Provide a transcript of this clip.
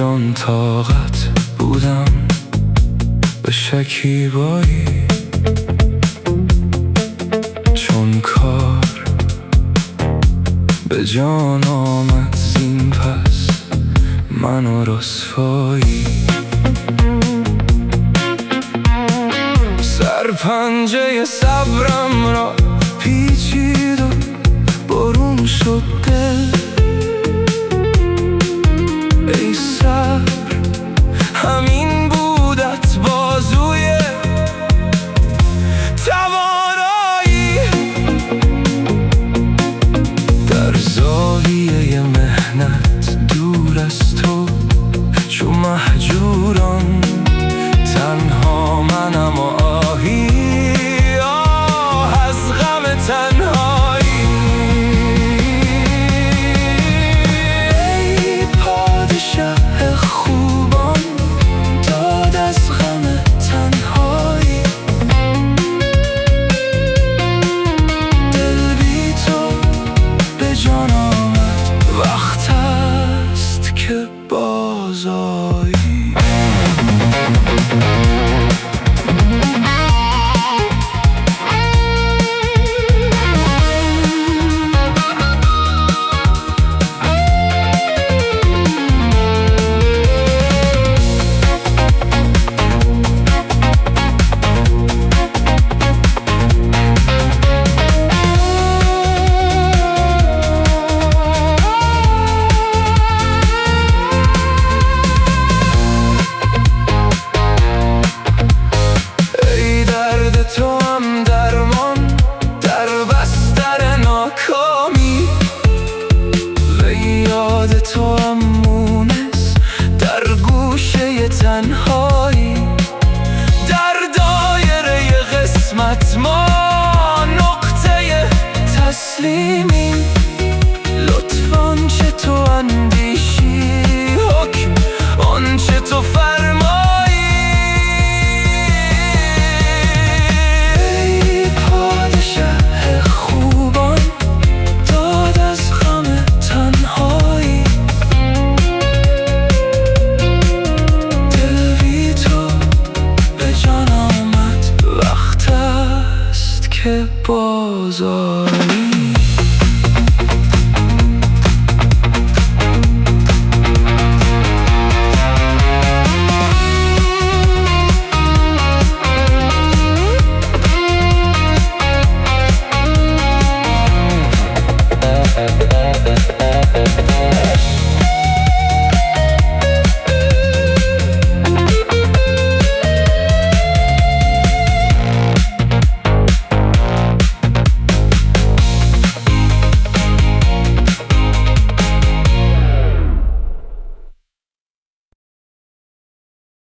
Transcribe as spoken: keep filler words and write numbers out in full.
جان طاقت بودم به شکیبایی، چون کار به جان آمد زین پس من و رسوایی. سرپنجه صبرم را پیچید و برون شد دل. ای صبر همین بودت بازوی توانایی، در زاویه مهنت دور از تو چو مهجوران تنها منم و آهی آه از غم تنهایی. ای پادشه خوبان داد از غم تنهایی، دل بی تو به جان آمد وقت است که بازآیی. تو هم درمان در بستر ناکامی، و یاد تو هم مونس در گوشه تنهایی. در دایره قسمت ما نقطه تسلیمی، لطفاً چه تو اندیشی حکم آنچه تو فرمایی. که بازآیی.